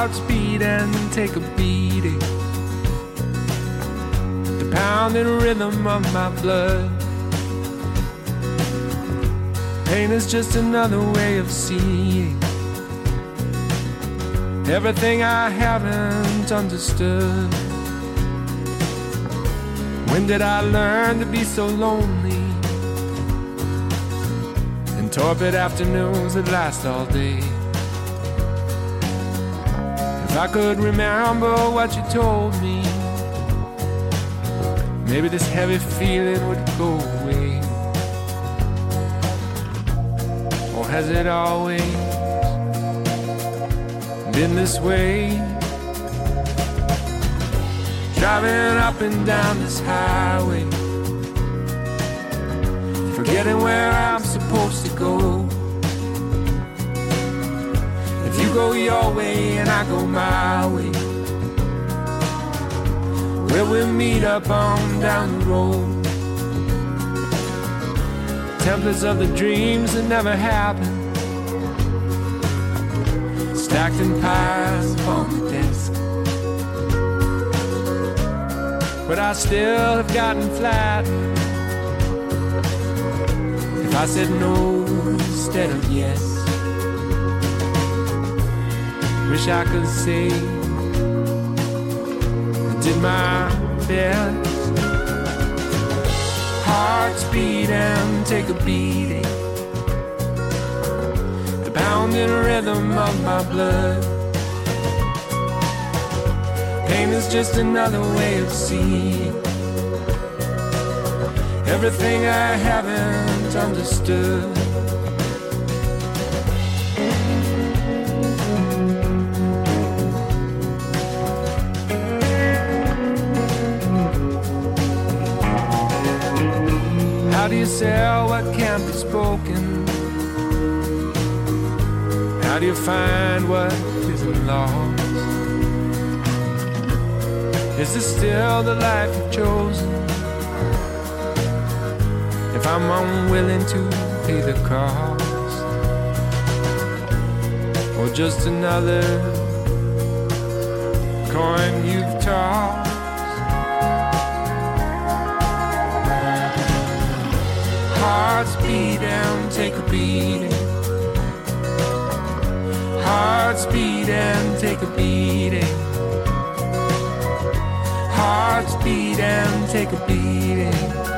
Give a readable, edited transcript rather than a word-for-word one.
Hearts beat and take a beating. The pounding rhythm of my blood. Pain is just another way of seeing everything I haven't understood. When did I learn to be so lonely? In torpid afternoons that last all day. If I could remember what you told me, maybe this heavy feeling would go away. Or has it always been this way? Driving up and down this highway, forgetting where I'm supposed to go. If you go your way and I go my way, where we'll meet up on down the road. Templates of the dreams that never happened, stacked in piles upon the desk. But I still have gotten flattened if I said no instead of yes. Wish I could say I did my best. Hearts beat and take a beating. The pounding rhythm of my blood. Pain is just another way of seeing everything I haven't understood. How do you sell what can't be spoken? How do you find what isn't lost? Is this still the life you've chosen? If I'm unwilling to pay the cost, or just another coin you've tossed? Hearts beat and take a beating. Hearts beat and take a beating. Hearts beat and take a beating.